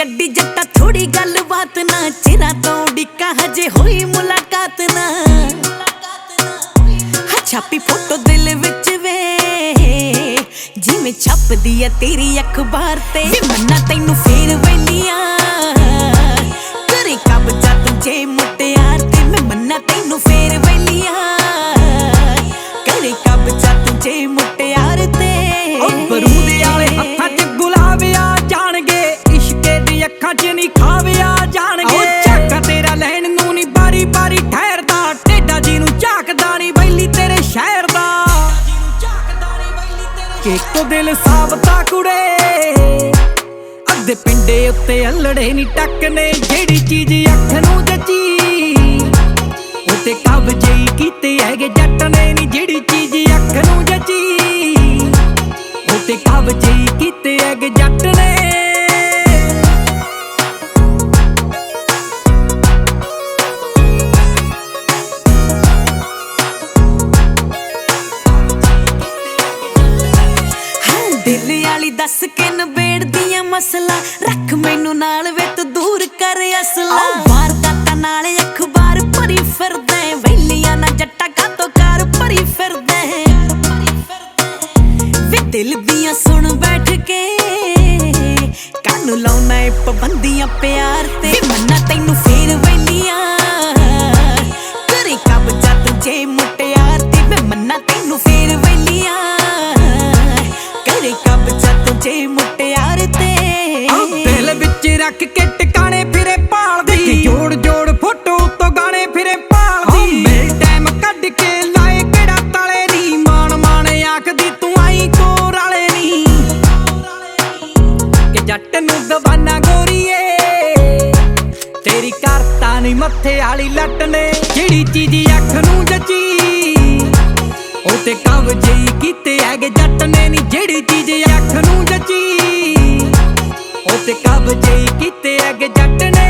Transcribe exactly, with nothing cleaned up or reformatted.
गड्डी जट्टा थोड़ी गल बात ना, चिरा तो डिक्का हजे होई मुलाकात ना। छापी फोटो दिल विच वे जिवें छपदी है तेरी अखबार ते। मन्ना तैनू फेर वेलियां करे कब्जा तुझे मुटियार ते। मैं मन्ना तैनू फेर वेलियां करे कब्जा तुझे मुटियार ते। बरूदे आले हत्थां च गुलाब आ जाणगे, इश्के दी अखां च नी खावे आ जाणगे। झाका तेरा लैण नूं नी बारी बारी ठहरदा, टेढ़ा जी नूं झाकदा नी बैली तेरे शहर दा। इको दिल साबता कुड़े अद्धे पिंडे उत्ते अल्लड़े नी टकने। जेड़ी चीज अख नूं जची उत्ते कब्जे ही कीते हैगे जट ने नी। जेड़ी चीज अख नूं जची उत्ते कब्जे ही कीते हैगे जट ने। दिल आली दस के नबेड़ दियां मसला, रख मैनू नाल वे तू दूर कर असला। वारदातां नाल अखबार भरी फिरदे, वेलियां ना जट्टा कातों कार भरी फिरदे। वे दिल दियां सुन बैठ के कानू लाउना ए पाबंदियां प्यार ते। मन्ना तैनू फेर वेलियां करे कब्जा तुझे मुटियार ते। मैं मन्ना तैनू फेर वेलियां करे कब्जा तुझे मुटियार ते। दिल विच रख के टिकाने फिरे भालदी, जोड़ जोड़ फोटो तो गाने फिरे भालदी। मेरे टाइम कढ के लाए केड़ा ताले नी, मान मान आखदी तू आई कोर वाले नी। कि जट नूं दवाना गोरीए तेरी करता नी मत्थे आली लट ने। जेड़ी चीज अख नूं जची ओते कब्जे ही कीते हैगे जट ने नी। जेड़ी चीज अख नूं जची ओते कब्जे ही कीते हैगे जट ने।